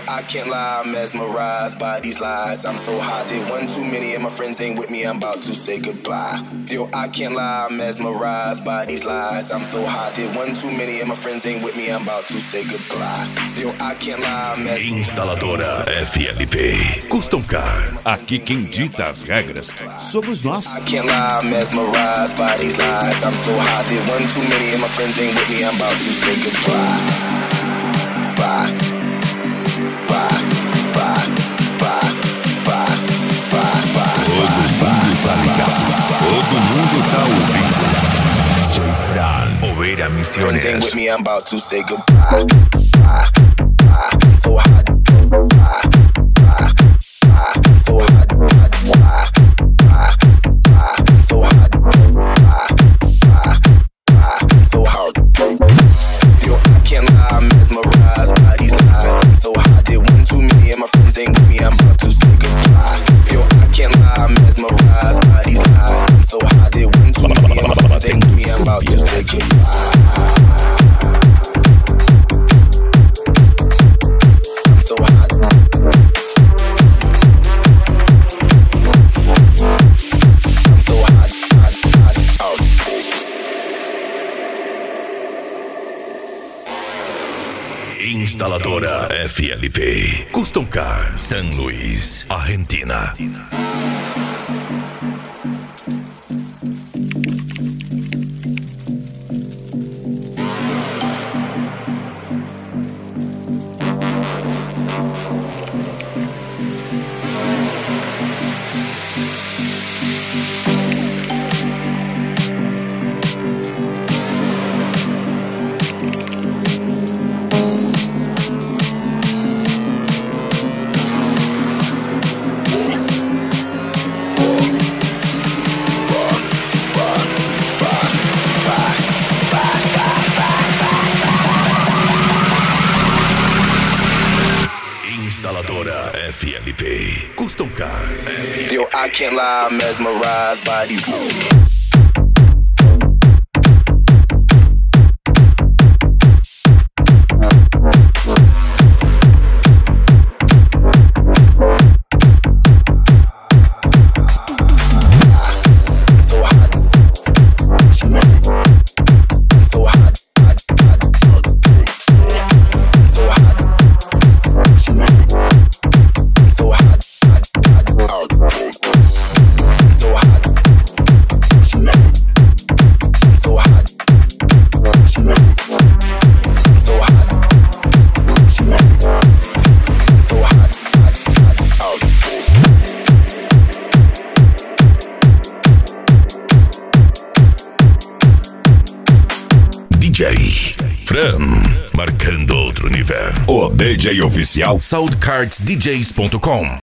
I can't lie, I'm mesmerized by these lies. I'm so hot, did one too many and my friends ain't with me, I'm about to say goodbye. Yo, I can't lie, I'm mesmerized by these lies. I'm so hot, did one too many and my friends ain't with me, I'm about to say goodbye. Yo, I can't lie, I'm mesmerized. Instaladora FLP Custom Car. Aqui quem dita as regras somos nós. I can't lie, I'm mesmerized by these lies. I'm so hot, did one too many and my friends ain't with me, I'm about to say goodbye. Bye. Bye. Bye. Bye. Bye. Bye. Bye. Todo mundo tá ouvindo. DJ Fran, Oveira Friends ain't Misiones. with me, I'm about to say goodbye. Bye. Bye. So hot. Bye. Bye. Bye. So hot. Bye. Bye. Bye. So hot. Bye. Bye. Bye. So hot. Yo, I can't lie, I'm mesmerized by these lies. I'm so hot, did one too many and my friends ain't with me, I'm about to say goodbye. Yo, I can't lie, I'm mesmerized by these lies. I'm so hot, did one too many and my friends ain't with me, I'm about to say goodbye. I'm so hot. I'm so hot, hot, hot, hot. Instaladora FLP Custom Car, San Luis, Argentina. Instaladora FLP Custom Car. Yo, I can't lie, I'm mesmerized by these. DJ Fran, marcando outro nível. O DJ oficial SoundCardsDJs.com.